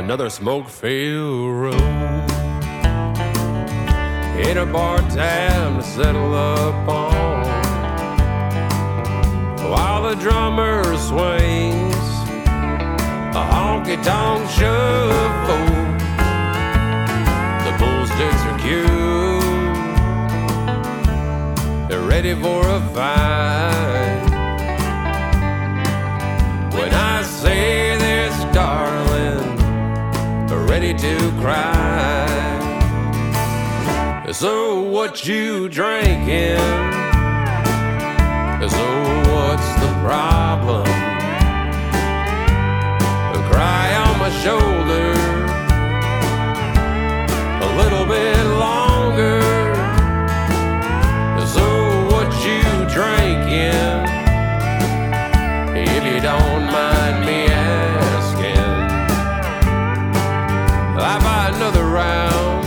another smoke-filled room, in a bar tab to settle up on, while the drummer swings a honky-tonk shuffle. The pool sticks are cute, they're ready for a fight. When I say this, darling, ready to cry. So what you drinking? So what's the problem? Cry on my shoulder a little bit longer. So what you drinking? If you don't mind me asking, I buy another round.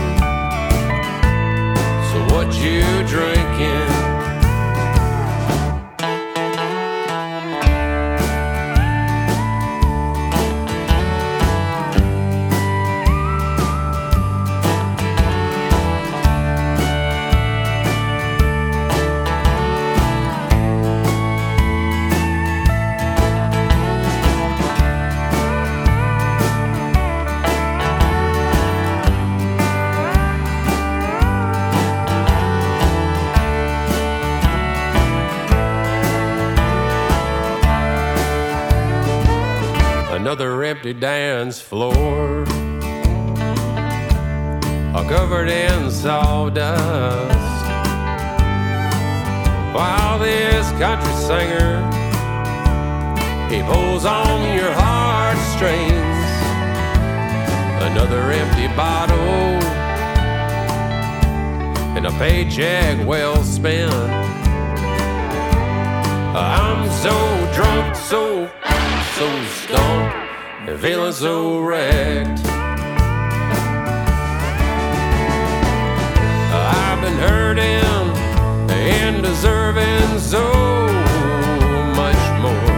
So what you drinking? Another empty dance floor, all covered in sawdust, while this country singer, he pulls on your heartstrings. Another empty bottle and a paycheck well spent. I'm so drunk, so stoned, and feeling so wrecked. I've been hurting and deserving so much more.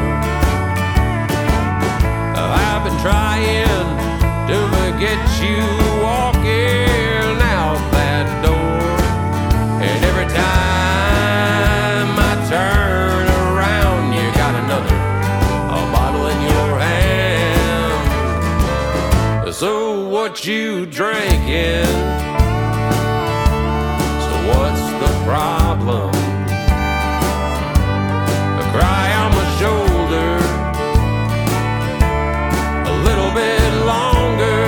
I've been trying to forget you walking out that door, and every time I turn around, you got another bottle in your hand. So what you drinking? So what's the problem? A cry on my shoulder a little bit longer.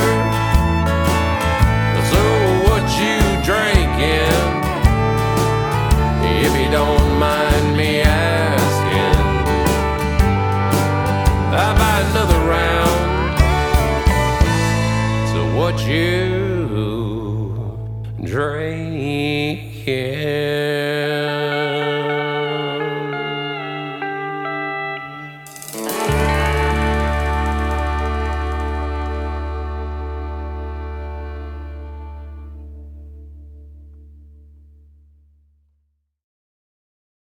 So what you drinking? If you don't mind me asking, I buy another round. So what you drinking?